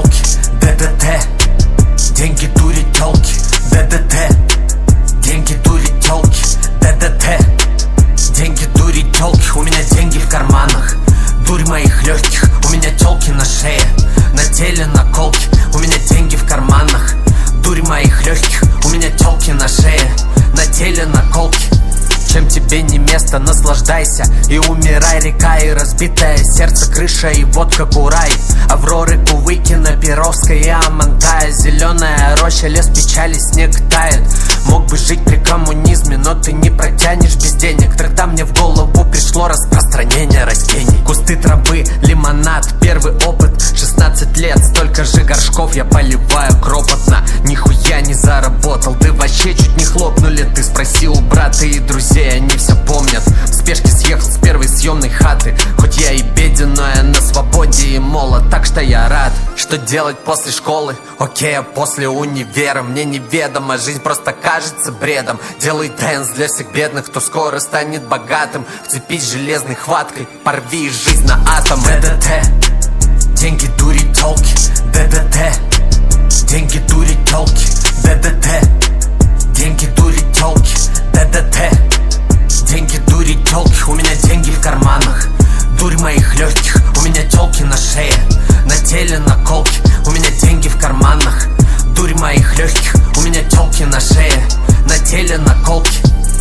телки, ДДТ. Деньги, дури, телки, ДДТ. Деньги, дури, телки, ДДТ. Деньги, дури, телки, у меня деньги в карманах. Дурь моих легких, у меня телки на шее, на теле наколки, у меня деньги в карманах. Дурь моих легких, у меня телки на шее, на теле наколки. Чем тебе не место, наслаждайся и умирай, река и разбитое сердце, крыша и водка Курай. Авроры, Кувыкина, Перовская и Амантая. Зеленая роща, лес печали, снег тает. Мог бы жить при коммунизме, но ты не протянешь без денег. Тогда мне в голову пришло распространение растений. Кусты травы, лимонад, первый опыт. 16 лет, столько же горшков я поливаю кропотно. Нихуя не заработал, ты вообще чуть не хлопнули. Ты спроси у брата и друзей, они все помнят. В спешке съехал с первой съемной хаты. Хоть я и беден, но я на свободе и молод, так что я рад. Что делать после школы? Окей, а после универа мне неведомо. Жизнь просто кажется бредом. Делай дэнс для всех бедных, кто скоро станет богатым. Вцепись железной хваткой, порви жизнь на атом. ДДТ. Деньги, дури, телки, ДДТ. Деньги, дури, телки, ДДТ. Деньги, дури, телки, ДДТ. Деньги, дури, телки, у меня деньги в карманах. Дурь моих легких, у меня телки на шее, на теле наколки, у меня деньги в карманах. Дурь моих легких, у меня телки на шее, на теле наколки.